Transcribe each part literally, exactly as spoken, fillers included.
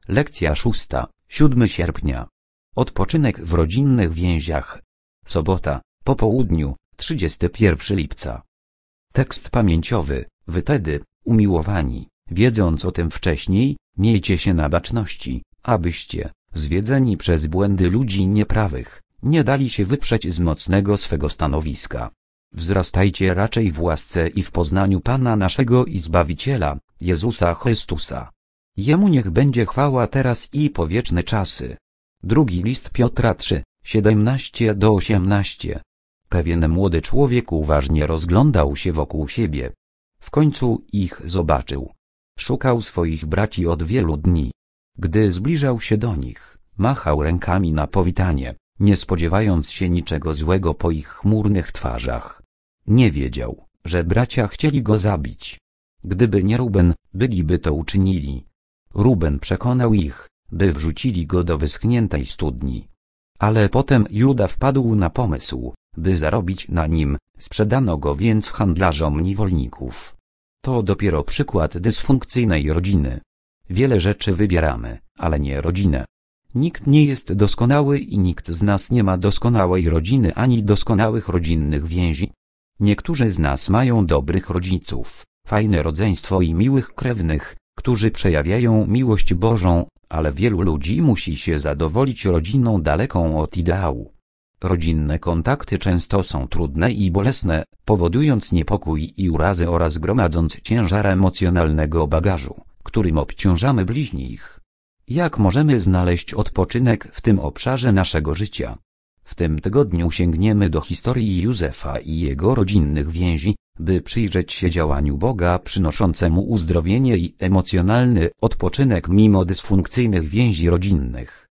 Lekcja szósta, siódmego sierpnia. Odpoczynek w rodzinnych więziach. Sobota, po południu, trzydziestego pierwszego lipca. Tekst pamięciowy. Wy tedy, umiłowani, wiedząc o tym wcześniej, miejcie się na baczności, abyście, zwiedzeni przez błędy ludzi nieprawych, nie dali się wyprzeć z mocnego swego stanowiska. Wzrastajcie raczej w łasce i w poznaniu Pana naszego i Zbawiciela, Jezusa Chrystusa. Jemu niech będzie chwała teraz i po wieczne czasy. Drugi list Piotra trzy, siedemnaście do osiemnastu. Pewien młody człowiek uważnie rozglądał się wokół siebie. W końcu ich zobaczył. Szukał swoich braci od wielu dni. Gdy zbliżał się do nich, machał rękami na powitanie, nie spodziewając się niczego złego po ich chmurnych twarzach. Nie wiedział, że bracia chcieli go zabić. Gdyby nie Ruben, byliby to uczynili. Ruben przekonał ich, by wrzucili go do wyschniętej studni. Ale potem Juda wpadł na pomysł, by zarobić na nim, sprzedano go więc handlarzom niewolników. To dopiero przykład dysfunkcyjnej rodziny. Wiele rzeczy wybieramy, ale nie rodzinę. Nikt nie jest doskonały i nikt z nas nie ma doskonałej rodziny ani doskonałych rodzinnych więzi. Niektórzy z nas mają dobrych rodziców, fajne rodzeństwo i miłych krewnych, którzy przejawiają miłość Bożą, ale wielu ludzi musi się zadowolić rodziną daleką od ideału. Rodzinne kontakty często są trudne i bolesne, powodując niepokój i urazy oraz gromadząc ciężar emocjonalnego bagażu, którym obciążamy bliźnich. Jak możemy znaleźć odpoczynek w tym obszarze naszego życia? W tym tygodniu sięgniemy do historii Józefa i jego rodzinnych więzi, by przyjrzeć się działaniu Boga przynoszącemu uzdrowienie i emocjonalny odpoczynek mimo dysfunkcyjnych więzi rodzinnych.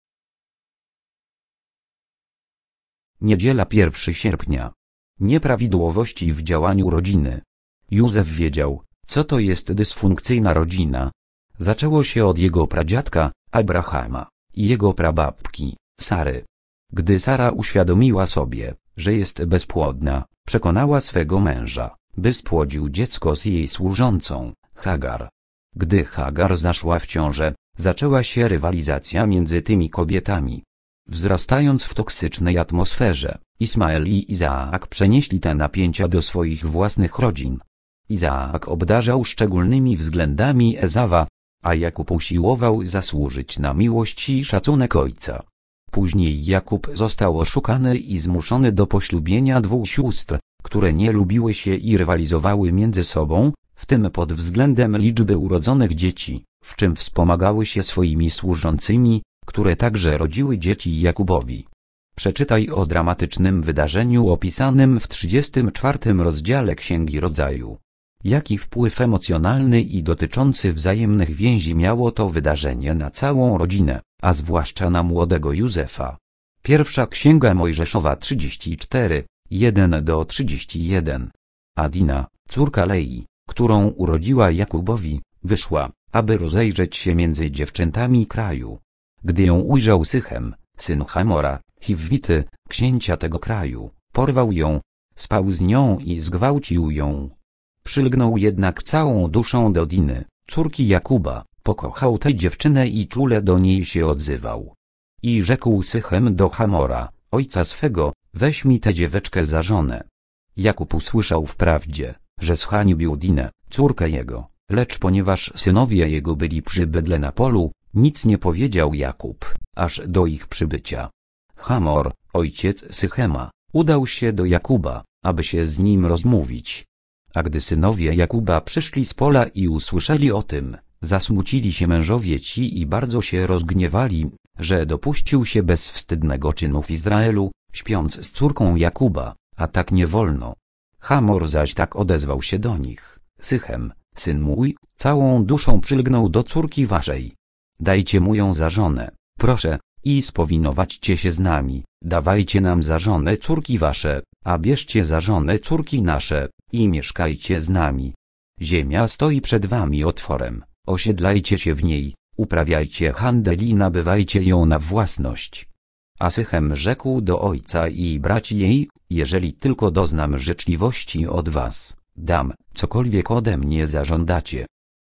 Niedziela pierwszego sierpnia. Nieprawidłowości w działaniu rodziny. Józef wiedział, co to jest dysfunkcyjna rodzina. Zaczęło się od jego pradziadka, Abrahama, i jego prababki, Sary. Gdy Sara uświadomiła sobie, że jest bezpłodna, przekonała swego męża, by spłodził dziecko z jej służącą, Hagar. Gdy Hagar zaszła w ciążę, zaczęła się rywalizacja między tymi kobietami. Wzrastając w toksycznej atmosferze, Ismael i Izaak przenieśli te napięcia do swoich własnych rodzin. Izaak obdarzał szczególnymi względami Ezawa, a Jakub usiłował zasłużyć na miłość i szacunek ojca. Później Jakub został oszukany i zmuszony do poślubienia dwóch sióstr, które nie lubiły się i rywalizowały między sobą, w tym pod względem liczby urodzonych dzieci, w czym wspomagały się swoimi służącymi, które także rodziły dzieci Jakubowi. Przeczytaj o dramatycznym wydarzeniu opisanym w trzydziestym czwartym rozdziale Księgi Rodzaju. Jaki wpływ emocjonalny i dotyczący wzajemnych więzi miało to wydarzenie na całą rodzinę, a zwłaszcza na młodego Józefa. Pierwsza Księga Mojżeszowa trzydzieści cztery, jeden do trzydziestu jeden. A Dina, córka Lei, którą urodziła Jakubowi, wyszła, aby rozejrzeć się między dziewczętami kraju. Gdy ją ujrzał Sychem, syn Hamora, Hiwity, księcia tego kraju, porwał ją, spał z nią i zgwałcił ją. Przylgnął jednak całą duszą do Diny, córki Jakuba, pokochał tę dziewczynę i czule do niej się odzywał. I rzekł Sychem do Hamora, ojca swego, weź mi tę dzieweczkę za żonę. Jakub usłyszał wprawdzie, że zhańbił Dinę, córkę jego, lecz ponieważ synowie jego byli przy bydle na polu, nic nie powiedział Jakub, aż do ich przybycia. Hamor, ojciec Sychema, udał się do Jakuba, aby się z nim rozmówić. A gdy synowie Jakuba przyszli z pola i usłyszeli o tym, zasmucili się mężowie ci i bardzo się rozgniewali, że dopuścił się bezwstydnego czynu w Izraelu, śpiąc z córką Jakuba, a tak nie wolno. Hamor zaś tak odezwał się do nich: Sychem, syn mój, całą duszą przylgnął do córki waszej. Dajcie mu ją za żonę, proszę, i spowinowaćcie się z nami, dawajcie nam za żonę córki wasze, a bierzcie za żonę córki nasze, i mieszkajcie z nami. Ziemia stoi przed wami otworem, osiedlajcie się w niej, uprawiajcie handel i nabywajcie ją na własność. A Sychem rzekł do ojca i braci jej: jeżeli tylko doznam życzliwości od was, dam, cokolwiek ode mnie zażądacie.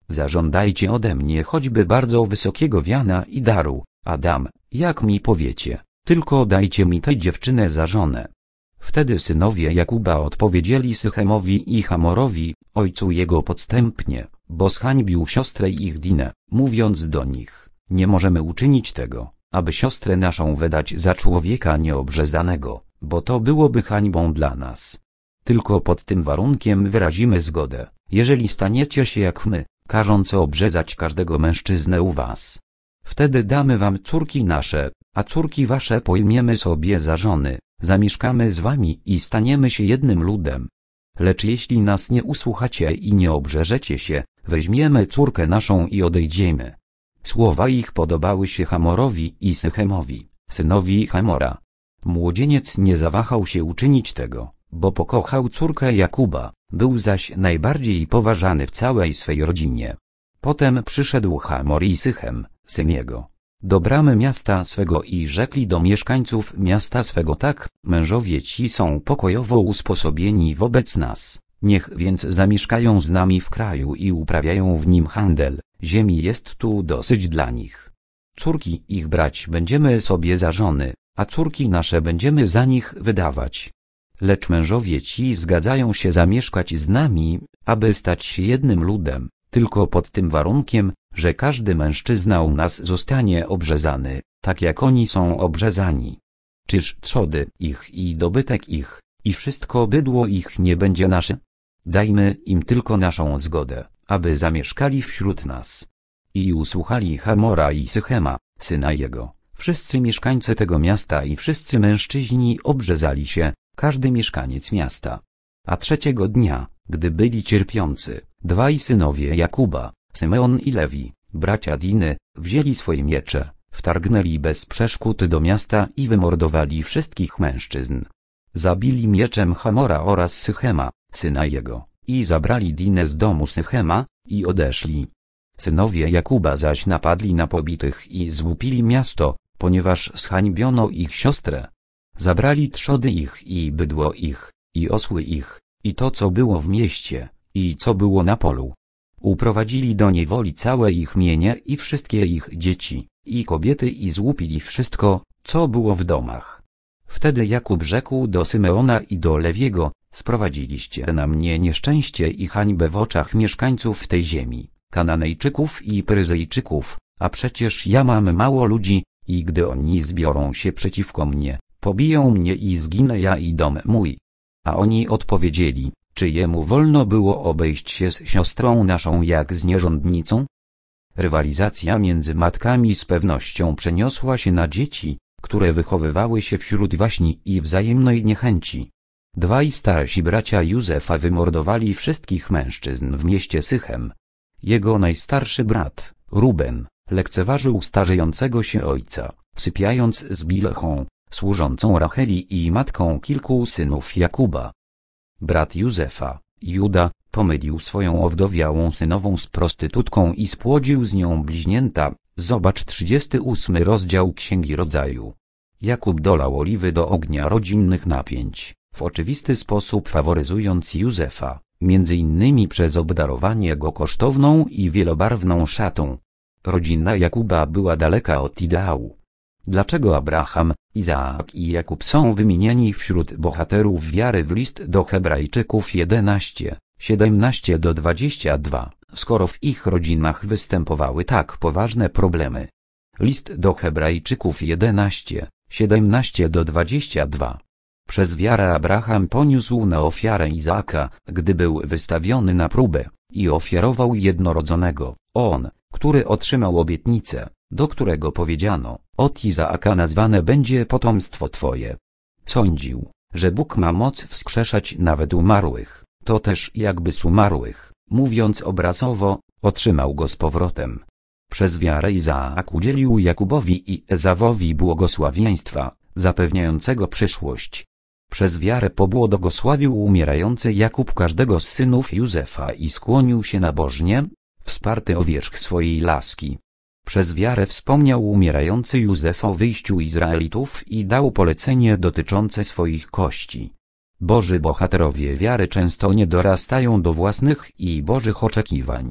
zażądajcie ode mnie choćby bardzo wysokiego wiana i daru, a dam, jak mi powiecie, tylko dajcie mi tę dziewczynę za żonę. Wtedy synowie Jakuba odpowiedzieli Sychemowi i Hamorowi, ojcu jego podstępnie, bo zhańbił siostrę ich Dinę, mówiąc do nich, nie możemy uczynić tego, aby siostrę naszą wydać za człowieka nieobrzezanego, bo to byłoby hańbą dla nas. Tylko pod tym warunkiem wyrazimy zgodę, jeżeli staniecie się jak my, każąc obrzezać każdego mężczyznę u was. Wtedy damy wam córki nasze, a córki wasze pojmiemy sobie za żony, zamieszkamy z wami i staniemy się jednym ludem. Lecz jeśli nas nie usłuchacie i nie obrzeżecie się, weźmiemy córkę naszą i odejdziemy. Słowa ich podobały się Hamorowi i Sychemowi, synowi Hamora. Młodzieniec nie zawahał się uczynić tego, bo pokochał córkę Jakuba, był zaś najbardziej poważany w całej swej rodzinie. Potem przyszedł Hamor i Sychem, syn jego, do bramy miasta swego i rzekli do mieszkańców miasta swego tak, mężowie ci są pokojowo usposobieni wobec nas, niech więc zamieszkają z nami w kraju i uprawiają w nim handel, ziemi jest tu dosyć dla nich. Córki ich brać będziemy sobie za żony, a córki nasze będziemy za nich wydawać. Lecz mężowie ci zgadzają się zamieszkać z nami, aby stać się jednym ludem, tylko pod tym warunkiem, że każdy mężczyzna u nas zostanie obrzezany, tak jak oni są obrzezani. Czyż trzody ich i dobytek ich, i wszystko bydło ich nie będzie nasze? Dajmy im tylko naszą zgodę, aby zamieszkali wśród nas. I usłuchali Hamora i Sychema, syna jego. Wszyscy mieszkańcy tego miasta i wszyscy mężczyźni obrzezali się, każdy mieszkaniec miasta. A trzeciego dnia, gdy byli cierpiący, dwaj synowie Jakuba, Symeon i Lewi, bracia Diny, wzięli swoje miecze, wtargnęli bez przeszkód do miasta i wymordowali wszystkich mężczyzn. Zabili mieczem Hamora oraz Sychema, syna jego, i zabrali Dinę z domu Sychema, i odeszli. Synowie Jakuba zaś napadli na pobitych i złupili miasto, ponieważ zhańbiono ich siostrę. Zabrali trzody ich i bydło ich, i osły ich, i to co było w mieście, i co było na polu. Uprowadzili do niewoli całe ich mienie i wszystkie ich dzieci, i kobiety i złupili wszystko, co było w domach. Wtedy Jakub rzekł do Symeona i do Lewiego, sprowadziliście na mnie nieszczęście i hańbę w oczach mieszkańców tej ziemi, Kananejczyków i Peryzejczyków, a przecież ja mam mało ludzi, i gdy oni zbiorą się przeciwko mnie, pobiją mnie i zginę ja i dom mój. A oni odpowiedzieli, czy jemu wolno było obejść się z siostrą naszą jak z nierządnicą? Rywalizacja między matkami z pewnością przeniosła się na dzieci, które wychowywały się wśród waśni i wzajemnej niechęci. Dwaj starsi bracia Józefa wymordowali wszystkich mężczyzn w mieście Sychem. Jego najstarszy brat, Ruben, lekceważył starzejącego się ojca, sypiając z Bilhą, służącą Racheli i matką kilku synów Jakuba. Brat Józefa, Juda, pomylił swoją owdowiałą synową z prostytutką i spłodził z nią bliźnięta. Zobacz trzydziesty ósmy rozdział Księgi Rodzaju. Jakub dolał oliwy do ognia rodzinnych napięć, w oczywisty sposób faworyzując Józefa, między innymi przez obdarowanie go kosztowną i wielobarwną szatą. Rodzina Jakuba była daleka od ideału. Dlaczego Abraham, Izaak i Jakub są wymienieni wśród bohaterów wiary w list do Hebrajczyków jedenaście, siedemnaście do dwudziestu dwóch, skoro w ich rodzinach występowały tak poważne problemy? List do Hebrajczyków jedenaście, siedemnaście do dwudziestu dwóch. Przez wiarę Abraham poniósł na ofiarę Izaaka, gdy był wystawiony na próbę, i ofiarował jednorodzonego, on, który otrzymał obietnicę, do którego powiedziano, od Izaaka nazwane będzie potomstwo twoje. Sądził, że Bóg ma moc wskrzeszać nawet umarłych, to też jakby z umarłych, mówiąc obrazowo, otrzymał go z powrotem. Przez wiarę Izaak udzielił Jakubowi i Ezawowi błogosławieństwa, zapewniającego przyszłość. Przez wiarę pobłogosławił umierający Jakub każdego z synów Józefa i skłonił się nabożnie, wsparty o wierzch swojej laski. Przez wiarę wspomniał umierający Józef o wyjściu Izraelitów i dał polecenie dotyczące swoich kości. Boży bohaterowie wiary często nie dorastają do własnych i bożych oczekiwań.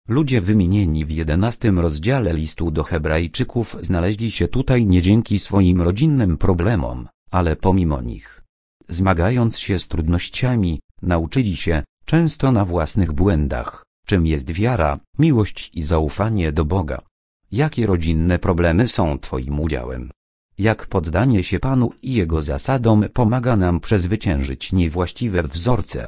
Ludzie wymienieni w jedenastym rozdziale listu do Hebrajczyków znaleźli się tutaj nie dzięki swoim rodzinnym problemom, ale pomimo nich. Zmagając się z trudnościami, nauczyli się, często na własnych błędach, czym jest wiara, miłość i zaufanie do Boga. Jakie rodzinne problemy są Twoim udziałem? Jak poddanie się Panu i Jego zasadom pomaga nam przezwyciężyć niewłaściwe wzorce?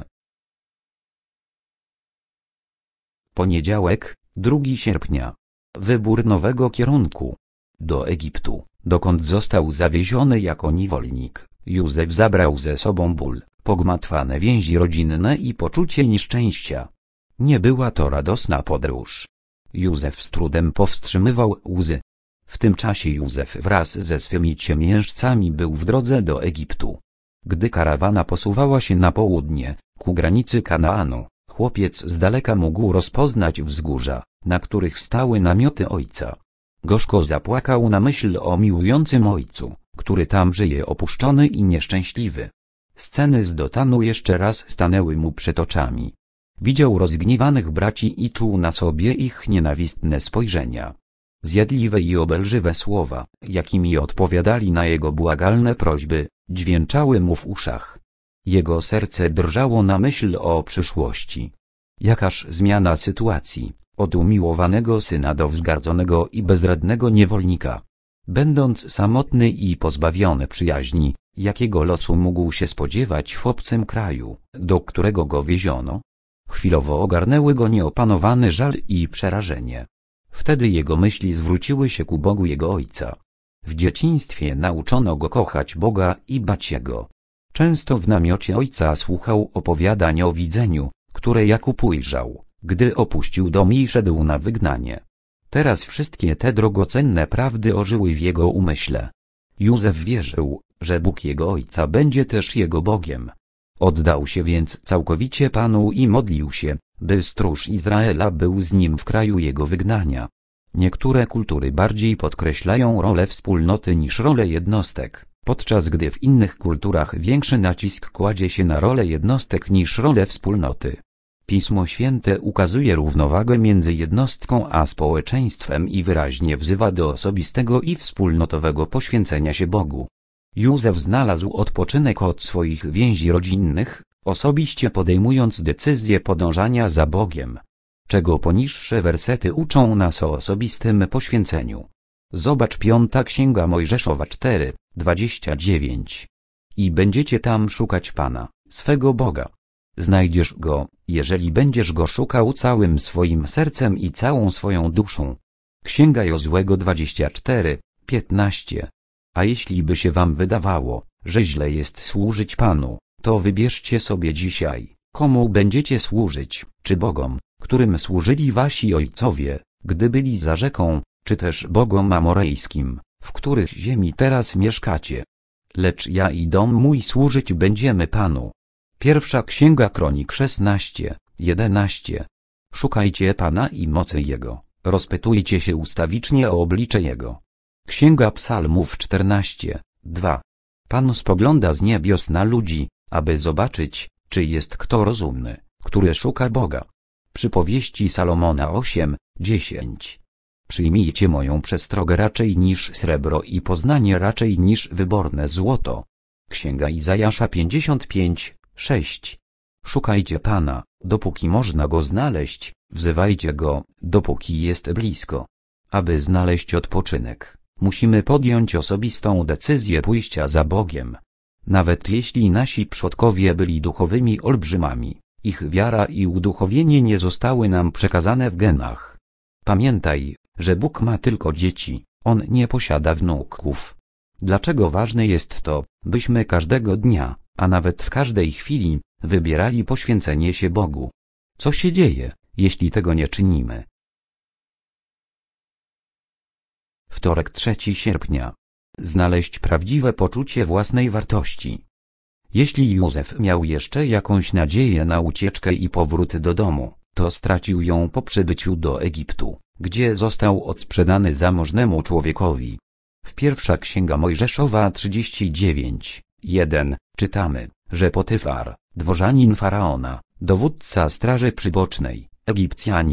Poniedziałek, drugiego sierpnia. Wybór nowego kierunku. Do Egiptu, dokąd został zawieziony jako niewolnik, Józef zabrał ze sobą ból, pogmatwane więzi rodzinne i poczucie nieszczęścia. Nie była to radosna podróż. Józef z trudem powstrzymywał łzy. W tym czasie Józef wraz ze swymi ciemiężcami był w drodze do Egiptu. Gdy karawana posuwała się na południe, ku granicy Kanaanu, chłopiec z daleka mógł rozpoznać wzgórza, na których stały namioty ojca. Gorzko zapłakał na myśl o miłującym ojcu, który tam żyje opuszczony i nieszczęśliwy. Sceny z Dotanu jeszcze raz stanęły mu przed oczami. Widział rozgniewanych braci i czuł na sobie ich nienawistne spojrzenia. Zjadliwe i obelżywe słowa, jakimi odpowiadali na jego błagalne prośby, dźwięczały mu w uszach. Jego serce drżało na myśl o przyszłości. Jakaż zmiana sytuacji, od umiłowanego syna do wzgardzonego i bezradnego niewolnika. Będąc samotny i pozbawiony przyjaźni, jakiego losu mógł się spodziewać w obcym kraju, do którego go wieziono? Chwilowo ogarnęły go nieopanowany żal i przerażenie. Wtedy jego myśli zwróciły się ku Bogu jego ojca. W dzieciństwie nauczono go kochać Boga i bać się go. Często w namiocie ojca słuchał opowiadań o widzeniu, które Jakub ujrzał, gdy opuścił dom i szedł na wygnanie. Teraz wszystkie te drogocenne prawdy ożyły w jego umyśle. Józef wierzył, że Bóg jego ojca będzie też jego Bogiem. Oddał się więc całkowicie Panu i modlił się, by stróż Izraela był z nim w kraju jego wygnania. Niektóre kultury bardziej podkreślają rolę wspólnoty niż rolę jednostek, podczas gdy w innych kulturach większy nacisk kładzie się na rolę jednostek niż rolę wspólnoty. Pismo Święte ukazuje równowagę między jednostką a społeczeństwem i wyraźnie wzywa do osobistego i wspólnotowego poświęcenia się Bogu. Józef znalazł odpoczynek od swoich więzi rodzinnych, osobiście podejmując decyzję podążania za Bogiem. Czego poniższe wersety uczą nas o osobistym poświęceniu. Zobacz piąta Księga Mojżeszowa cztery, dwadzieścia dziewięć. I będziecie tam szukać Pana, swego Boga. Znajdziesz Go, jeżeli będziesz Go szukał całym swoim sercem i całą swoją duszą. Księga Jozłego dwadzieścia cztery, piętnaście. A jeśli by się wam wydawało, że źle jest służyć Panu, to wybierzcie sobie dzisiaj, komu będziecie służyć, czy Bogom, którym służyli wasi ojcowie, gdy byli za rzeką, czy też Bogom amorejskim, w których ziemi teraz mieszkacie. Lecz ja i dom mój służyć będziemy Panu. Pierwsza Księga Kronik szesnaście, jedenaście. Szukajcie Pana i mocy Jego, rozpytujcie się ustawicznie o oblicze Jego. Księga Psalmów czternaście, dwa. Pan spogląda z niebios na ludzi, aby zobaczyć, czy jest kto rozumny, który szuka Boga. Przypowieści Salomona osiem, dziesięć. Przyjmijcie moją przestrogę raczej niż srebro i poznanie raczej niż wyborne złoto. Księga Izajasza pięćdziesiąt pięć, sześć. Szukajcie Pana, dopóki można Go znaleźć, wzywajcie Go, dopóki jest blisko. Aby znaleźć odpoczynek, musimy podjąć osobistą decyzję pójścia za Bogiem. Nawet jeśli nasi przodkowie byli duchowymi olbrzymami, ich wiara i uduchowienie nie zostały nam przekazane w genach. Pamiętaj, że Bóg ma tylko dzieci, On nie posiada wnuków. Dlaczego ważne jest to, byśmy każdego dnia, a nawet w każdej chwili, wybierali poświęcenie się Bogu? Co się dzieje, jeśli tego nie czynimy? Wtorek trzeciego sierpnia. Znaleźć prawdziwe poczucie własnej wartości. Jeśli Józef miał jeszcze jakąś nadzieję na ucieczkę i powrót do domu, to stracił ją po przybyciu do Egiptu, gdzie został odsprzedany zamożnemu człowiekowi. W pierwsza Księga Mojżeszowa trzydzieści dziewięć, jeden, czytamy, że Potyfar, dworzanin Faraona, dowódca straży przybocznej, Egipcjanin,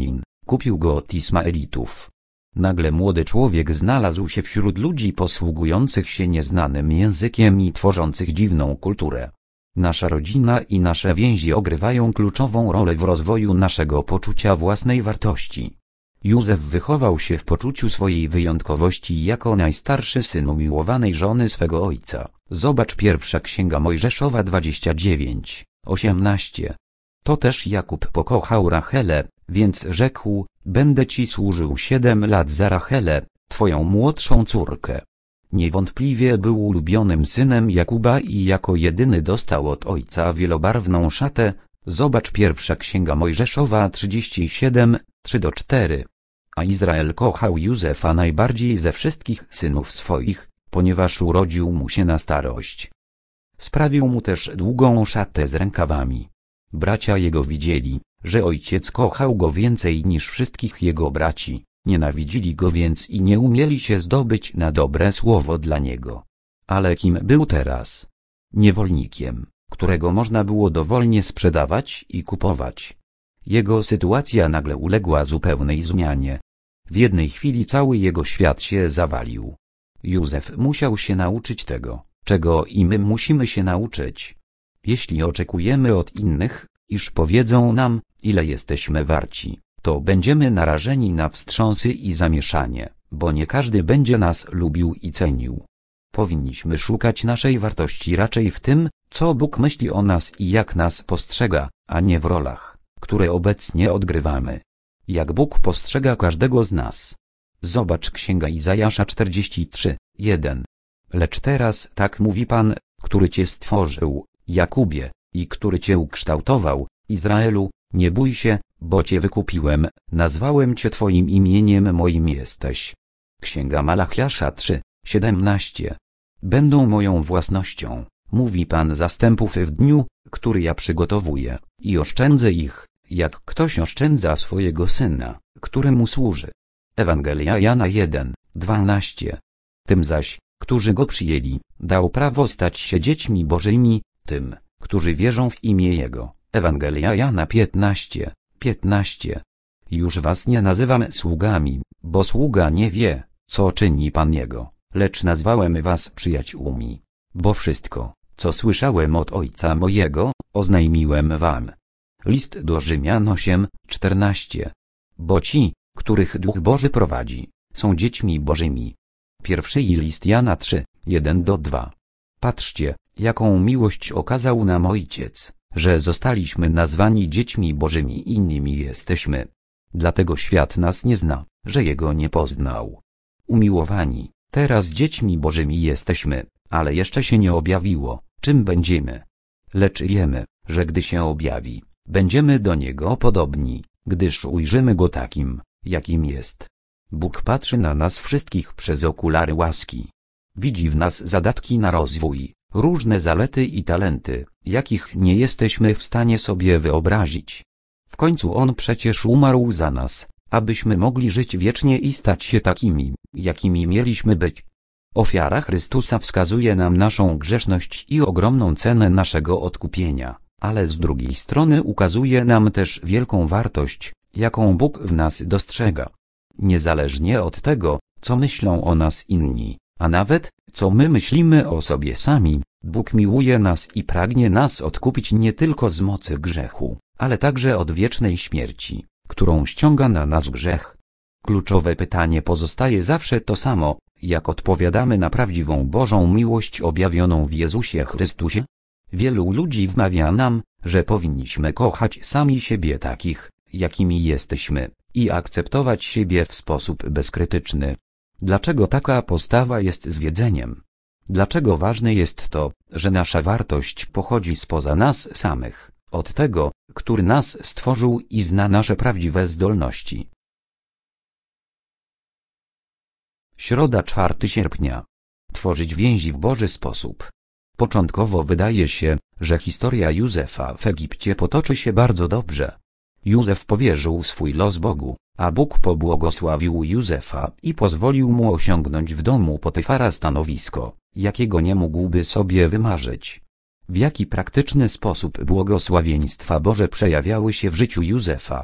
kupił go od Ismaelitów. Nagle młody człowiek znalazł się wśród ludzi posługujących się nieznanym językiem i tworzących dziwną kulturę. Nasza rodzina i nasze więzi odgrywają kluczową rolę w rozwoju naszego poczucia własnej wartości. Józef wychował się w poczuciu swojej wyjątkowości jako najstarszy syn umiłowanej żony swego ojca. Zobacz pierwsza Księga Mojżeszowa dwadzieścia dziewięć, osiemnaście. To też Jakub pokochał Rachelę, więc rzekł: będę ci służył siedem lat za Rachelę, twoją młodszą córkę. Niewątpliwie był ulubionym synem Jakuba i jako jedyny dostał od ojca wielobarwną szatę. Zobacz pierwsza Księga Mojżeszowa trzydzieści siedem, trzy do czterech. A Izrael kochał Józefa najbardziej ze wszystkich synów swoich, ponieważ urodził mu się na starość. Sprawił mu też długą szatę z rękawami. Bracia jego widzieli, że ojciec kochał go więcej niż wszystkich jego braci, nienawidzili go więc i nie umieli się zdobyć na dobre słowo dla niego. Ale kim był teraz? Niewolnikiem, którego można było dowolnie sprzedawać i kupować. Jego sytuacja nagle uległa zupełnej zmianie. W jednej chwili cały jego świat się zawalił. Józef musiał się nauczyć tego, czego i my musimy się nauczyć. Jeśli oczekujemy od innych, iż powiedzą nam, ile jesteśmy warci, to będziemy narażeni na wstrząsy i zamieszanie, bo nie każdy będzie nas lubił i cenił. Powinniśmy szukać naszej wartości raczej w tym, co Bóg myśli o nas i jak nas postrzega, a nie w rolach, które obecnie odgrywamy. Jak Bóg postrzega każdego z nas. Zobacz Księga Izajasza czterdzieści trzy, jeden. Lecz teraz tak mówi Pan, który cię stworzył, Jakubie, i który cię ukształtował, Izraelu, nie bój się, bo cię wykupiłem, nazwałem cię twoim imieniem moim jesteś. Księga Malachiasza trzy, siedemnaście. Będą moją własnością, mówi Pan zastępów w dniu, który ja przygotowuję, i oszczędzę ich, jak ktoś oszczędza swojego syna, któremu służy. Ewangelia Jana jeden, dwanaście. Tym zaś, którzy go przyjęli, dał prawo stać się dziećmi bożymi, tym, którzy wierzą w imię Jego. Ewangelia Jana piętnaście, piętnaście. Już was nie nazywam sługami, bo sługa nie wie, co czyni Pan Jego, lecz nazwałem was przyjaciółmi, bo wszystko, co słyszałem od Ojca mojego, oznajmiłem wam. List do Rzymian osiem, czternaście. Bo ci, których Duch Boży prowadzi, są dziećmi bożymi. Pierwszy list Jana trzy, jeden do dwóch. Patrzcie, jaką miłość okazał nam Ojciec, że zostaliśmy nazwani dziećmi bożymi i nimi jesteśmy. Dlatego świat nas nie zna, że Jego nie poznał. Umiłowani, teraz dziećmi bożymi jesteśmy, ale jeszcze się nie objawiło, czym będziemy. Lecz wiemy, że gdy się objawi, będziemy do Niego podobni, gdyż ujrzymy Go takim, jakim jest. Bóg patrzy na nas wszystkich przez okulary łaski. Widzi w nas zadatki na rozwój, różne zalety i talenty, jakich nie jesteśmy w stanie sobie wyobrazić. W końcu On przecież umarł za nas, abyśmy mogli żyć wiecznie i stać się takimi, jakimi mieliśmy być. Ofiara Chrystusa wskazuje nam naszą grzeszność i ogromną cenę naszego odkupienia, ale z drugiej strony ukazuje nam też wielką wartość, jaką Bóg w nas dostrzega. Niezależnie od tego, co myślą o nas inni, a nawet, co my myślimy o sobie sami, Bóg miłuje nas i pragnie nas odkupić nie tylko z mocy grzechu, ale także od wiecznej śmierci, którą ściąga na nas grzech. Kluczowe pytanie pozostaje zawsze to samo, jak odpowiadamy na prawdziwą Bożą miłość objawioną w Jezusie Chrystusie? Wielu ludzi wmawia nam, że powinniśmy kochać sami siebie takich, jakimi jesteśmy, i akceptować siebie w sposób bezkrytyczny. Dlaczego taka postawa jest zwiedzeniem? Dlaczego ważne jest to, że nasza wartość pochodzi spoza nas samych, od tego, który nas stworzył i zna nasze prawdziwe zdolności? Środa czwartego sierpnia. Tworzyć więzi w Boży sposób. Początkowo wydaje się, że historia Józefa w Egipcie potoczy się bardzo dobrze. Józef powierzył swój los Bogu, a Bóg pobłogosławił Józefa i pozwolił mu osiągnąć w domu Potyfara stanowisko, jakiego nie mógłby sobie wymarzyć. W jaki praktyczny sposób błogosławieństwa Boże przejawiały się w życiu Józefa?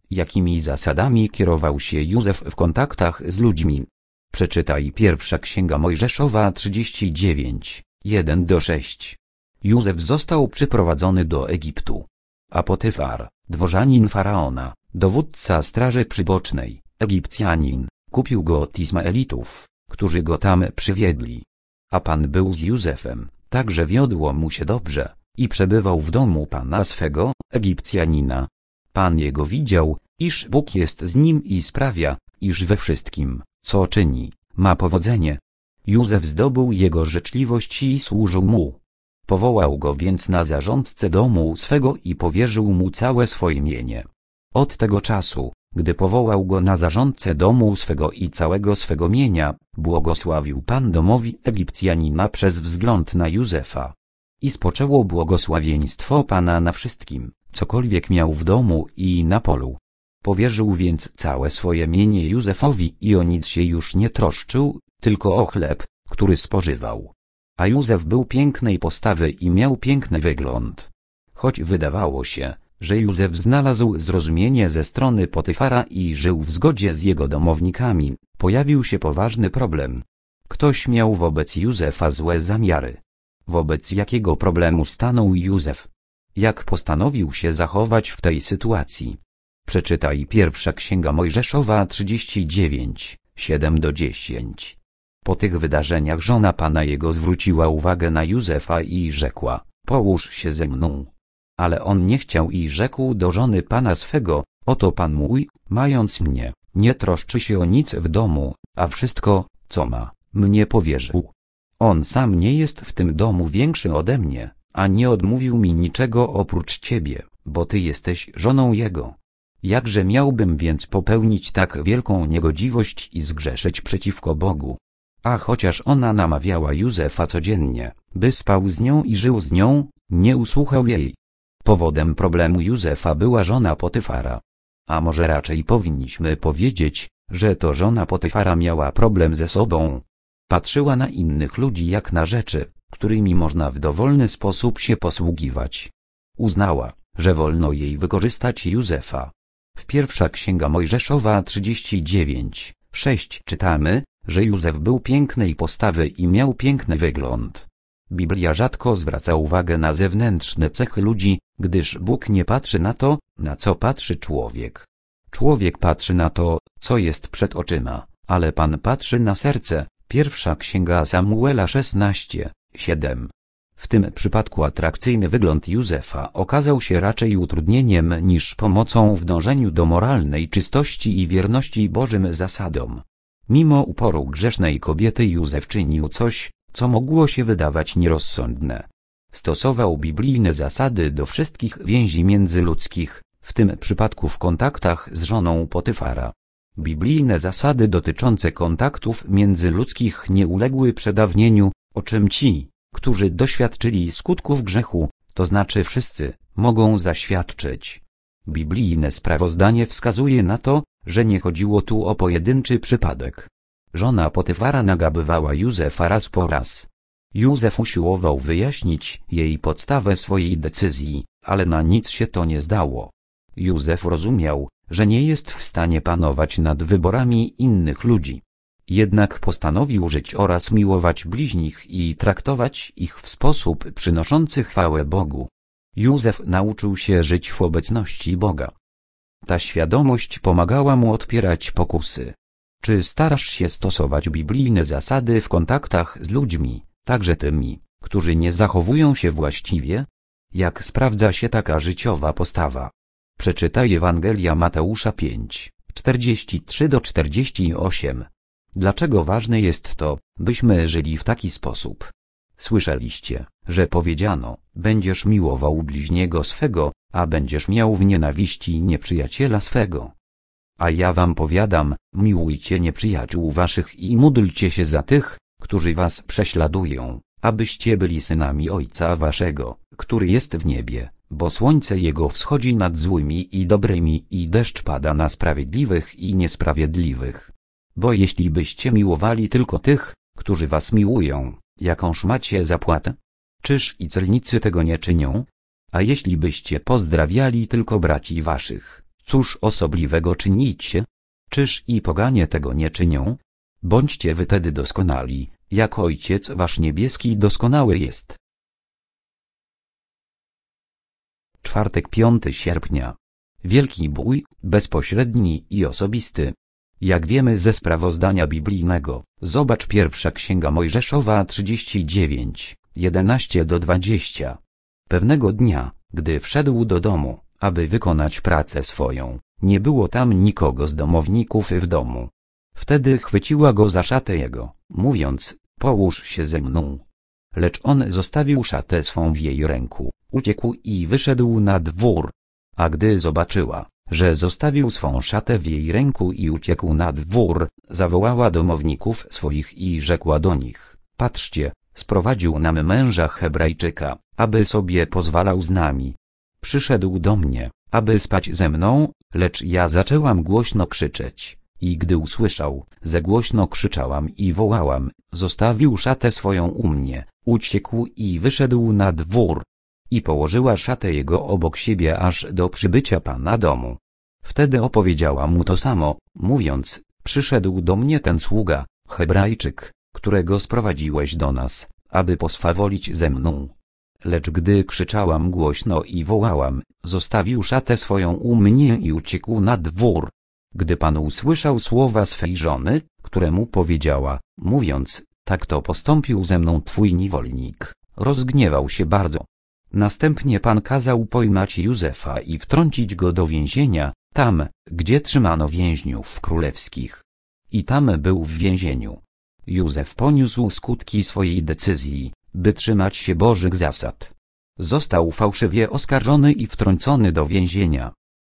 Jakimi zasadami kierował się Józef w kontaktach z ludźmi? Przeczytaj Pierwsza Księga Mojżeszowa trzydzieści dziewięć, jeden do sześć. Józef został przyprowadzony do Egiptu. A Potyfar, dworzanin faraona, dowódca straży przybocznej, Egipcjanin, kupił go od Izmaelitów, którzy go tam przywiedli. A Pan był z Józefem, tak że wiodło mu się dobrze, i przebywał w domu Pana swego, Egipcjanina. Pan jego widział, iż Bóg jest z nim i sprawia, iż we wszystkim, co czyni, ma powodzenie. Józef zdobył jego życzliwość i służył mu. Powołał go więc na zarządcę domu swego i powierzył mu całe swoje mienie. Od tego czasu, gdy powołał go na zarządcę domu swego i całego swego mienia, błogosławił Pan domowi Egipcjanina przez wzgląd na Józefa. I spoczęło błogosławieństwo Pana na wszystkim, cokolwiek miał w domu i na polu. Powierzył więc całe swoje mienie Józefowi i o nic się już nie troszczył, tylko o chleb, który spożywał. A Józef był pięknej postawy i miał piękny wygląd. Choć wydawało się, że Józef znalazł zrozumienie ze strony Potyfara i żył w zgodzie z jego domownikami, pojawił się poważny problem. Ktoś miał wobec Józefa złe zamiary. Wobec jakiego problemu stanął Józef? Jak postanowił się zachować w tej sytuacji? Przeczytaj Pierwsza Księga Mojżeszowa trzydzieści dziewięć, siedem do dziesięć. Po tych wydarzeniach żona Pana jego zwróciła uwagę na Józefa i rzekła: połóż się ze mną. Ale on nie chciał i rzekł do żony Pana swego: oto Pan mój, mając mnie, nie troszczy się o nic w domu, a wszystko, co ma, mnie powierzył. On sam nie jest w tym domu większy ode mnie, a nie odmówił mi niczego oprócz Ciebie, bo Ty jesteś żoną Jego. Jakże miałbym więc popełnić tak wielką niegodziwość i zgrzeszyć przeciwko Bogu? A chociaż ona namawiała Józefa codziennie, by spał z nią i żył z nią, nie usłuchał jej. Powodem problemu Józefa była żona Potyfara. A może raczej powinniśmy powiedzieć, że to żona Potyfara miała problem ze sobą. Patrzyła na innych ludzi jak na rzeczy, którymi można w dowolny sposób się posługiwać. Uznała, że wolno jej wykorzystać Józefa. W Pierwsza Księga Mojżeszowa trzydzieści dziewięć, sześć czytamy, że Józef był pięknej postawy i miał piękny wygląd. Biblia rzadko zwraca uwagę na zewnętrzne cechy ludzi, gdyż Bóg nie patrzy na to, na co patrzy człowiek. Człowiek patrzy na to, co jest przed oczyma, ale Pan patrzy na serce. Pierwsza Księga Samuela szesnaście, siedem. W tym przypadku atrakcyjny wygląd Józefa okazał się raczej utrudnieniem niż pomocą w dążeniu do moralnej czystości i wierności Bożym zasadom. Mimo uporu grzesznej kobiety Józef czynił coś, co mogło się wydawać nierozsądne. Stosował biblijne zasady do wszystkich więzi międzyludzkich, w tym przypadku w kontaktach z żoną Potyfara. Biblijne zasady dotyczące kontaktów międzyludzkich nie uległy przedawnieniu, o czym ci, którzy doświadczyli skutków grzechu, to znaczy wszyscy, mogą zaświadczyć. Biblijne sprawozdanie wskazuje na to, że nie chodziło tu o pojedynczy przypadek. Żona Potyfara nagabywała Józefa raz po raz. Józef usiłował wyjaśnić jej podstawę swojej decyzji, ale na nic się to nie zdało. Józef rozumiał, że nie jest w stanie panować nad wyborami innych ludzi. Jednak postanowił żyć oraz miłować bliźnich i traktować ich w sposób przynoszący chwałę Bogu. Józef nauczył się żyć w obecności Boga. Ta świadomość pomagała mu odpierać pokusy. Czy starasz się stosować biblijne zasady w kontaktach z ludźmi, także tymi, którzy nie zachowują się właściwie? Jak sprawdza się taka życiowa postawa? Przeczytaj Ewangelia Mateusza pięć, czterdzieści trzy do czterdziestu ośmiu. Dlaczego ważne jest to, byśmy żyli w taki sposób? Słyszeliście, że powiedziano: będziesz miłował bliźniego swego, a będziesz miał w nienawiści nieprzyjaciela swego. A ja wam powiadam, miłujcie nieprzyjaciół waszych i módlcie się za tych, którzy was prześladują, abyście byli synami Ojca waszego, który jest w niebie, bo słońce Jego wschodzi nad złymi i dobrymi i deszcz pada na sprawiedliwych i niesprawiedliwych. Bo jeśli byście miłowali tylko tych, którzy was miłują, jakąż macie zapłatę? Czyż i celnicy tego nie czynią? A jeśli byście pozdrawiali tylko braci waszych, Cóż osobliwego czynicie? Czyż i poganie tego nie czynią? Bądźcie wy tedy doskonali, jak Ojciec wasz niebieski doskonały jest. Czwartek, piątego sierpnia. Wielki bój, bezpośredni i osobisty. Jak wiemy ze sprawozdania biblijnego, zobacz pierwsza Księga Mojżeszowa trzydzieści dziewięć, jedenaście do dwudziestu. Pewnego dnia, gdy wszedł do domu, aby wykonać pracę swoją, nie było tam nikogo z domowników w domu. Wtedy chwyciła go za szatę jego, mówiąc, połóż się ze mną. Lecz on zostawił szatę swą w jej ręku, uciekł i wyszedł na dwór. A gdy zobaczyła, że zostawił swą szatę w jej ręku i uciekł na dwór, zawołała domowników swoich i rzekła do nich, patrzcie, sprowadził nam męża Hebrajczyka, aby sobie pozwalał z nami. Przyszedł do mnie, aby spać ze mną, lecz ja zaczęłam głośno krzyczeć. I gdy usłyszał, że głośno krzyczałam i wołałam, zostawił szatę swoją u mnie, uciekł i wyszedł na dwór. I położyła szatę jego obok siebie aż do przybycia pana domu. Wtedy opowiedziała mu to samo, mówiąc, przyszedł do mnie ten sługa, Hebrajczyk, którego sprowadziłeś do nas, aby poswawolić ze mną. Lecz gdy krzyczałam głośno i wołałam, zostawił szatę swoją u mnie i uciekł na dwór. Gdy pan usłyszał słowa swej żony, któremu powiedziała, mówiąc, tak to postąpił ze mną twój niewolnik, rozgniewał się bardzo. Następnie pan kazał pojmać Józefa i wtrącić go do więzienia, tam, gdzie trzymano więźniów królewskich. I tam był w więzieniu. Józef poniósł skutki swojej decyzji, by trzymać się Bożych zasad. Został fałszywie oskarżony i wtrącony do więzienia.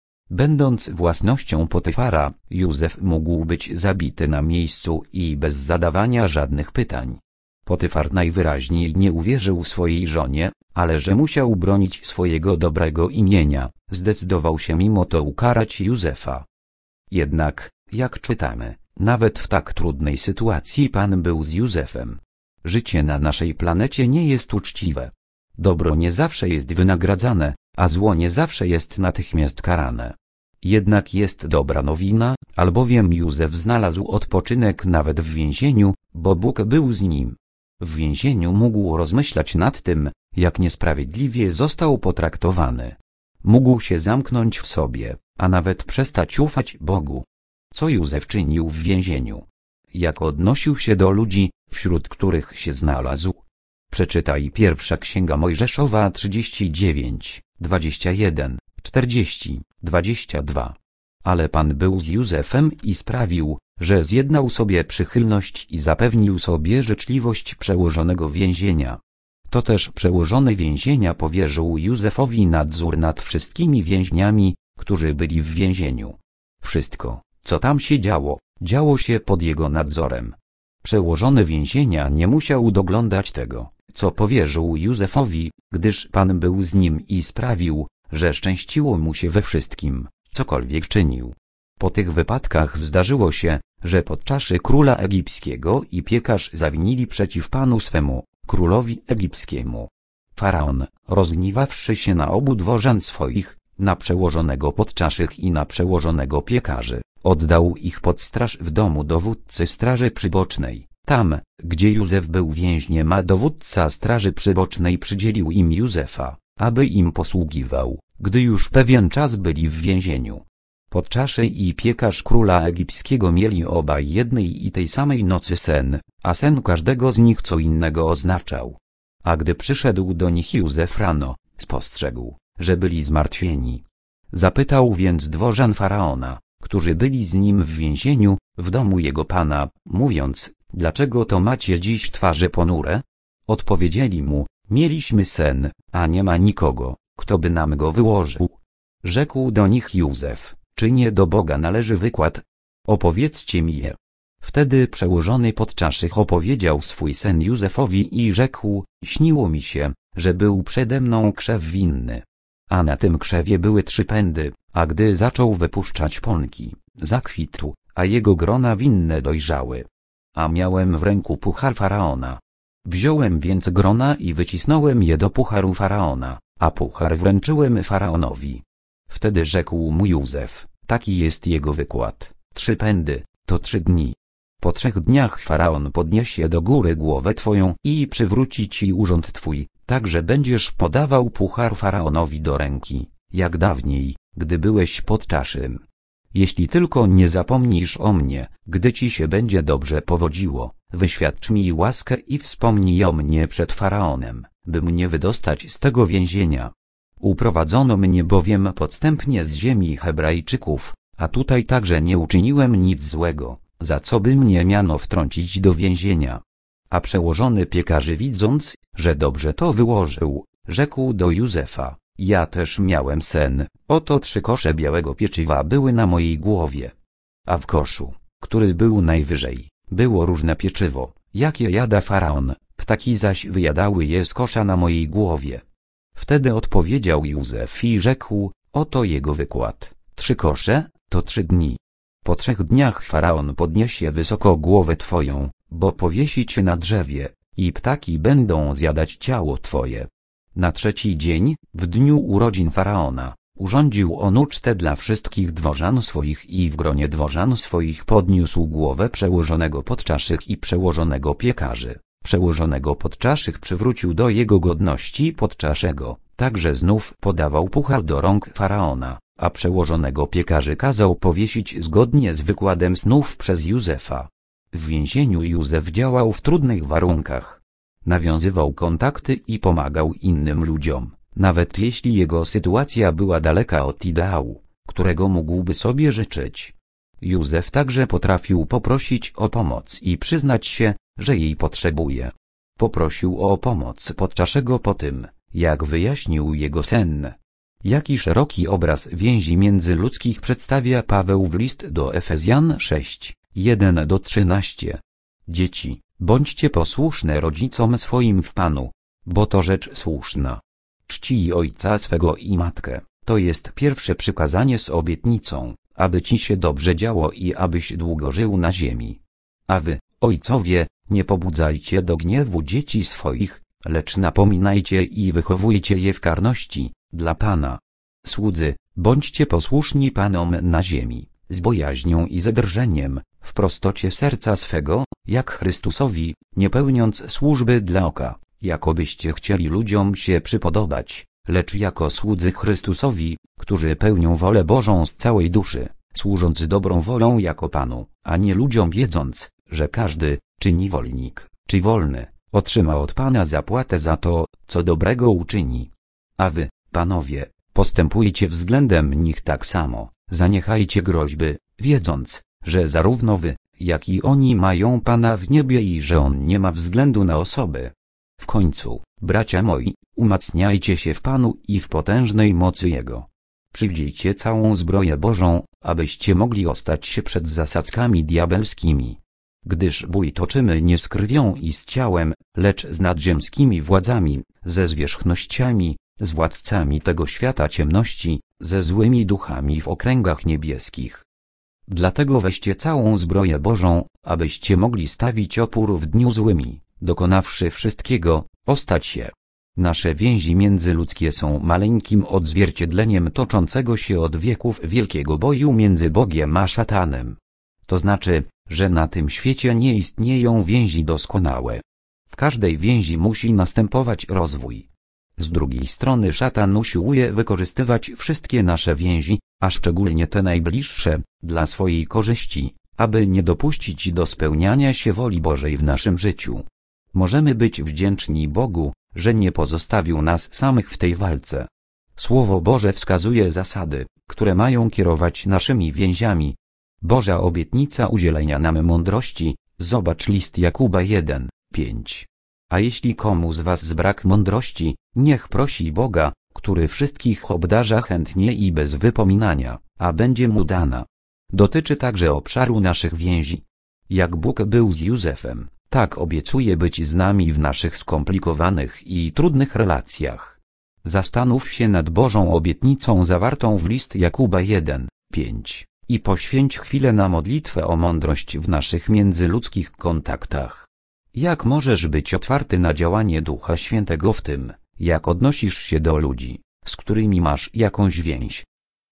Będąc własnością Potyfara, Józef mógł być zabity na miejscu i bez zadawania żadnych pytań. Potyfar najwyraźniej nie uwierzył swojej żonie, ale że musiał bronić swojego dobrego imienia, zdecydował się mimo to ukarać Józefa. Jednak, jak czytamy, nawet w tak trudnej sytuacji Pan był z Józefem. Życie na naszej planecie nie jest uczciwe. Dobro nie zawsze jest wynagradzane, a zło nie zawsze jest natychmiast karane. Jednak jest dobra nowina, albowiem Józef znalazł odpoczynek nawet w więzieniu, bo Bóg był z nim. W więzieniu mógł rozmyślać nad tym, jak niesprawiedliwie został potraktowany. Mógł się zamknąć w sobie, a nawet przestać ufać Bogu. Co Józef czynił w więzieniu? Jak odnosił się do ludzi, wśród których się znalazł? Przeczytaj pierwsza Księga Mojżeszowa trzydzieści dziewięć, dwadzieścia jeden, czterdzieści, dwadzieścia dwa. Ale Pan był z Józefem i sprawił, że zjednał sobie przychylność i zapewnił sobie życzliwość przełożonego więzienia. To też przełożony więzienia powierzył Józefowi nadzór nad wszystkimi więźniami, którzy byli w więzieniu. Wszystko, co tam się działo, działo się pod jego nadzorem. Przełożony więzienia nie musiał doglądać tego, co powierzył Józefowi, gdyż Pan był z nim i sprawił, że szczęściło mu się we wszystkim, cokolwiek czynił. Po tych wypadkach zdarzyło się, że podczaszy króla egipskiego i piekarz zawinili przeciw Panu swemu, królowi egipskiemu. Faraon, rozgniewawszy się na obu dworzan swoich, na przełożonego podczaszych i na przełożonego piekarzy, oddał ich pod straż w domu dowódcy straży przybocznej. Tam, gdzie Józef był więźniem, a dowódca straży przybocznej przydzielił im Józefa, aby im posługiwał, gdy już pewien czas byli w więzieniu. Podczaszy i piekarz króla egipskiego mieli obaj jednej i tej samej nocy sen, a sen każdego z nich co innego oznaczał. A gdy przyszedł do nich Józef rano, spostrzegł, że byli zmartwieni. Zapytał więc dworzan Faraona, którzy byli z nim w więzieniu, w domu jego pana, mówiąc, dlaczego to macie dziś twarze ponure? Odpowiedzieli mu, mieliśmy sen, a nie ma nikogo, kto by nam go wyłożył. Rzekł do nich Józef, czy nie do Boga należy wykład? Opowiedzcie mi je. Wtedy przełożony podczaszych opowiedział swój sen Józefowi i rzekł, śniło mi się, że był przede mną krzew winny. A na tym krzewie były trzy pędy, a gdy zaczął wypuszczać pąki, zakwitł, a jego grona winne dojrzały. A miałem w ręku puchar Faraona. Wziąłem więc grona i wycisnąłem je do pucharu Faraona, a puchar wręczyłem Faraonowi. Wtedy rzekł mu Józef, taki jest jego wykład, trzy pędy, to trzy dni. Po trzech dniach Faraon podniesie do góry głowę twoją i przywróci ci urząd twój, tak że będziesz podawał puchar Faraonowi do ręki, jak dawniej, gdy byłeś pod czaszym. Jeśli tylko nie zapomnisz o mnie, gdy ci się będzie dobrze powodziło, wyświadcz mi łaskę i wspomnij o mnie przed Faraonem, by mnie wydostać z tego więzienia. Uprowadzono mnie bowiem podstępnie z ziemi Hebrajczyków, a tutaj także nie uczyniłem nic złego, za co by mnie miano wtrącić do więzienia. A przełożony piekarzy widząc, że dobrze to wyłożył, rzekł do Józefa, ja też miałem sen, oto trzy kosze białego pieczywa były na mojej głowie. A w koszu, który był najwyżej, było różne pieczywo, jakie jada Faraon, ptaki zaś wyjadały je z kosza na mojej głowie. Wtedy odpowiedział Józef i rzekł, oto jego wykład, trzy kosze, to trzy dni. Po trzech dniach Faraon podniesie wysoko głowę twoją, bo powiesi cię na drzewie, i ptaki będą zjadać ciało twoje. Na trzeci dzień, w dniu urodzin Faraona, urządził on ucztę dla wszystkich dworzan swoich i w gronie dworzan swoich podniósł głowę przełożonego podczaszych i przełożonego piekarzy. Przełożonego podczaszych przywrócił do jego godności podczaszego, także znów podawał puchar do rąk Faraona, a przełożonego piekarzy kazał powiesić zgodnie z wykładem snów przez Józefa. W więzieniu Józef działał w trudnych warunkach. Nawiązywał kontakty i pomagał innym ludziom, nawet jeśli jego sytuacja była daleka od ideału, którego mógłby sobie życzyć. Józef także potrafił poprosić o pomoc i przyznać się, że jej potrzebuje. Poprosił o pomoc podczaszego po tym, jak wyjaśnił jego sen. Jaki szeroki obraz więzi międzyludzkich przedstawia Paweł w list do Efezjan sześć, jeden do trzynastu. Dzieci, bądźcie posłuszne rodzicom swoim w Panu, bo to rzecz słuszna. Czcij ojca swego i matkę, to jest pierwsze przykazanie z obietnicą, aby ci się dobrze działo i abyś długo żył na ziemi. A wy, ojcowie, nie pobudzajcie do gniewu dzieci swoich, lecz napominajcie i wychowujcie je w karności, dla Pana. Słudzy, bądźcie posłuszni Panom na ziemi, z bojaźnią i ze drżeniem, w prostocie serca swego, jak Chrystusowi, nie pełniąc służby dla oka, jakobyście chcieli ludziom się przypodobać, lecz jako słudzy Chrystusowi, którzy pełnią wolę Bożą z całej duszy, służąc dobrą wolą jako Panu, a nie ludziom, wiedząc, że każdy, czy niewolnik, czy wolny, otrzyma od Pana zapłatę za to, co dobrego uczyni. A wy, panowie, postępujcie względem nich tak samo, zaniechajcie groźby, wiedząc, że zarówno wy, jak i oni mają Pana w niebie i że On nie ma względu na osoby. W końcu, bracia moi, umacniajcie się w Panu i w potężnej mocy Jego. Przywdziejcie całą zbroję Bożą, abyście mogli ostać się przed zasadzkami diabelskimi. Gdyż bój toczymy nie z krwią i z ciałem, lecz z nadziemskimi władzami, ze zwierzchnościami, z władcami tego świata ciemności, ze złymi duchami w okręgach niebieskich. Dlatego weźcie całą zbroję Bożą, abyście mogli stawić opór w dniu złymi, dokonawszy wszystkiego, ostać się. Nasze więzi międzyludzkie są maleńkim odzwierciedleniem toczącego się od wieków wielkiego boju między Bogiem a szatanem. To znaczy, że na tym świecie nie istnieją więzi doskonałe. W każdej więzi musi następować rozwój. Z drugiej strony szatan usiłuje wykorzystywać wszystkie nasze więzi, a szczególnie te najbliższe, dla swojej korzyści, aby nie dopuścić do spełniania się woli Bożej w naszym życiu. Możemy być wdzięczni Bogu, że nie pozostawił nas samych w tej walce. Słowo Boże wskazuje zasady, które mają kierować naszymi więziami. Boża obietnica udzielenia nam mądrości, zobacz list Jakuba jeden, pięć. A jeśli komu z was zbrak mądrości, niech prosi Boga, który wszystkich obdarza chętnie i bez wypominania, a będzie mu dana. Dotyczy także obszaru naszych więzi. Jak Bóg był z Józefem, tak obiecuje być z nami w naszych skomplikowanych i trudnych relacjach. Zastanów się nad Bożą obietnicą zawartą w list Jakuba jeden, pięć i poświęć chwilę na modlitwę o mądrość w naszych międzyludzkich kontaktach. Jak możesz być otwarty na działanie Ducha Świętego w tym, jak odnosisz się do ludzi, z którymi masz jakąś więź?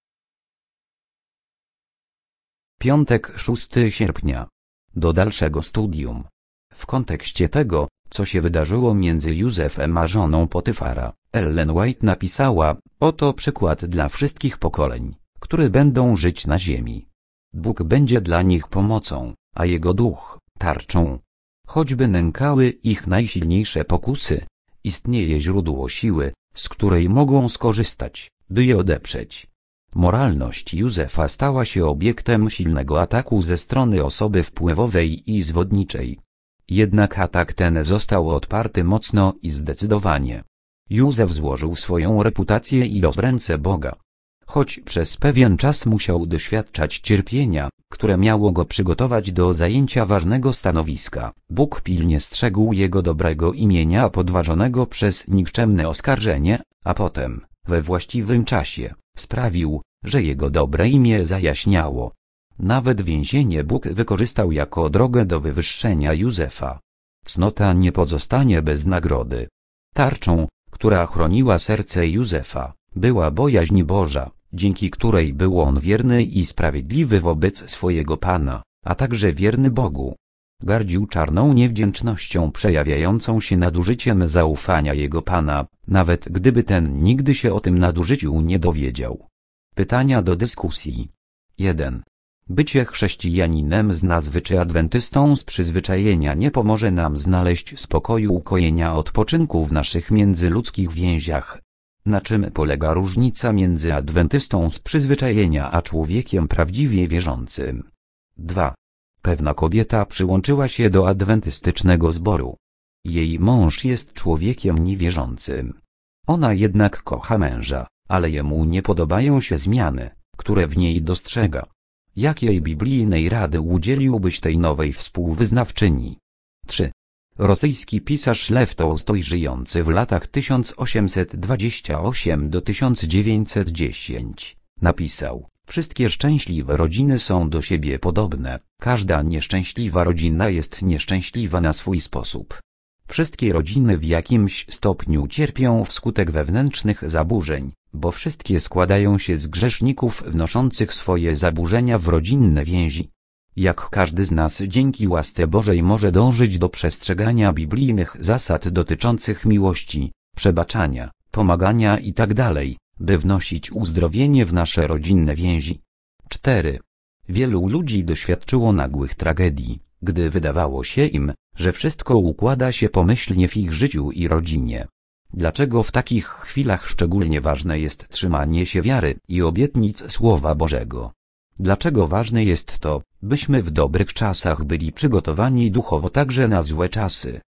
Piątek szóstego sierpnia. Do dalszego studium. W kontekście tego, co się wydarzyło między Józefem a żoną Potyfara, Ellen White napisała: oto przykład dla wszystkich pokoleń, które będą żyć na ziemi. Bóg będzie dla nich pomocą, a Jego duch tarczą. Choćby nękały ich najsilniejsze pokusy, istnieje źródło siły, z której mogą skorzystać, by je odeprzeć. Moralność Józefa stała się obiektem silnego ataku ze strony osoby wpływowej i zwodniczej. Jednak atak ten został odparty mocno i zdecydowanie. Józef złożył swoją reputację i los w ręce Boga. Choć przez pewien czas musiał doświadczać cierpienia, które miało go przygotować do zajęcia ważnego stanowiska, Bóg pilnie strzegł jego dobrego imienia podważonego przez nikczemne oskarżenie, a potem, we właściwym czasie, sprawił, że jego dobre imię zajaśniało. Nawet więzienie Bóg wykorzystał jako drogę do wywyższenia Józefa. Cnota nie pozostanie bez nagrody. Tarczą, która chroniła serce Józefa, była bojaźń Boża, dzięki której był on wierny i sprawiedliwy wobec swojego Pana, a także wierny Bogu. Gardził czarną niewdzięcznością przejawiającą się nadużyciem zaufania jego Pana, nawet gdyby ten nigdy się o tym nadużyciu nie dowiedział. Pytania do dyskusji. jeden. Bycie chrześcijaninem z nazwy czy adwentystą z przyzwyczajenia nie pomoże nam znaleźć spokoju, ukojenia, odpoczynku w naszych międzyludzkich więziach. Na czym polega różnica między adwentystą z przyzwyczajenia a człowiekiem prawdziwie wierzącym? dwa. Pewna kobieta przyłączyła się do adwentystycznego zboru. Jej mąż jest człowiekiem niewierzącym. Ona jednak kocha męża, ale jemu nie podobają się zmiany, które w niej dostrzega. Jakiej biblijnej rady udzieliłbyś tej nowej współwyznawczyni? trzy. Rosyjski pisarz Lew Tołstoj, żyjący w latach tysiąc osiemset dwadzieścia osiem do tysiąc dziewięćset dziesięć, napisał: wszystkie szczęśliwe rodziny są do siebie podobne, każda nieszczęśliwa rodzina jest nieszczęśliwa na swój sposób. Wszystkie rodziny w jakimś stopniu cierpią wskutek wewnętrznych zaburzeń, bo wszystkie składają się z grzeszników wnoszących swoje zaburzenia w rodzinne więzi. Jak każdy z nas dzięki łasce Bożej może dążyć do przestrzegania biblijnych zasad dotyczących miłości, przebaczania, pomagania itd., by wnosić uzdrowienie w nasze rodzinne więzi. cztery. Wielu ludzi doświadczyło nagłych tragedii, gdy wydawało się im, że wszystko układa się pomyślnie w ich życiu i rodzinie. Dlaczego w takich chwilach szczególnie ważne jest trzymanie się wiary i obietnic Słowa Bożego? Dlaczego ważne jest to, byśmy w dobrych czasach byli przygotowani duchowo także na złe czasy?